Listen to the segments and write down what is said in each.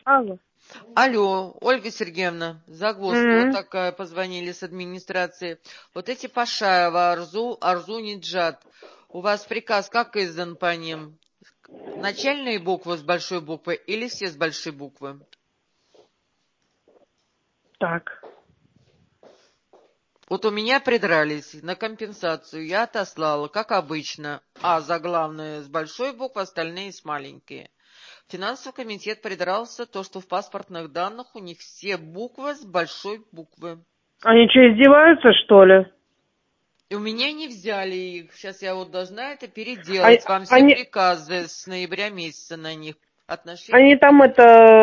Алло. Алло, Ольга Сергеевна, загвоздка вот М. такая, позвонили с администрации. Вот эти Пашаева, Арзу Ниджат, у вас приказ как издан по ним? Начальные буквы с большой буквы или все с большой буквы? Так. Вот у меня придрались на компенсацию, я отослала, как обычно, заглавные с большой буквы, остальные с маленькие. Финансовый комитет придрался, то, что в паспортных данных у них все буквы с большой буквы. Они что, издеваются, что ли? И у меня не взяли их. Сейчас я вот должна это переделать. Вам все Они, приказы с ноября месяца на них. они Отношения там перед...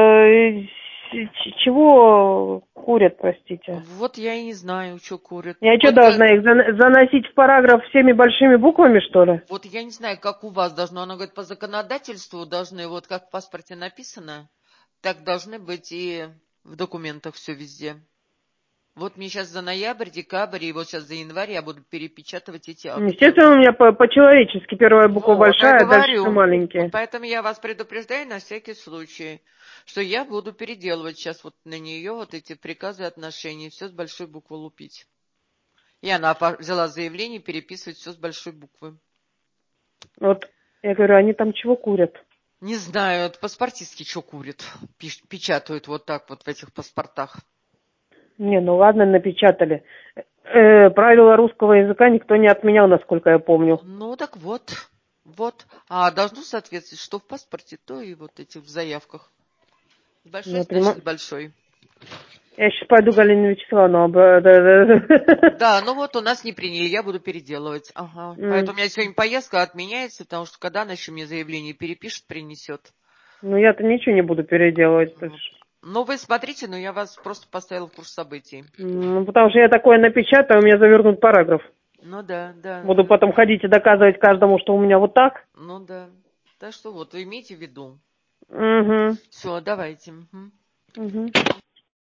чего курят, простите? Вот я и не знаю, что курят. Я что, Вот, должна их заносить в параграф всеми большими буквами, что ли? вот я не знаю, как у вас должно. Оно говорит, по законодательству должны, вот как в паспорте написано, так должны быть и в документах все везде. Вот мне сейчас за ноябрь, декабрь, и вот сейчас за январь я буду перепечатывать эти акты. Естественно, у меня по-человечески первая буква Вот, я большая, а дальше все говорю. Вот маленькие. поэтому я вас предупреждаю на всякий случай, что я буду переделывать сейчас вот на нее вот эти приказы отношений, все с большой буквы лупить. И она взяла заявление переписывать все с большой буквы. Вот, я говорю, они там чего курят? Не знаю, это паспортистки что курят, печатают вот так вот в этих паспортах. Не, ну ладно, напечатали. Правила русского языка никто не отменял, насколько я помню. Ну так вот, вот. А должно соответствовать, что в паспорте, то и вот этих в заявках. С большой, Я значит, понимаю. с большой. Я сейчас пойду Галину Вячеславовну. Да, ну вот у нас не приняли, я буду переделывать. Ага. Поэтому у меня сегодня поездка отменяется, потому что когда она еще мне заявление перепишет, принесет. Ну, я-то ничего не буду переделывать. Вот. Ну, вы смотрите, но я вас просто поставила в курс событий. Ну, потому что я такое напечатаю, у меня завернут параграф. Ну да, да, Буду да. потом ходить и доказывать каждому, что у меня вот так. Ну да. Так что вот, вы имейте в виду. Угу. Все, давайте. Мгм. Угу.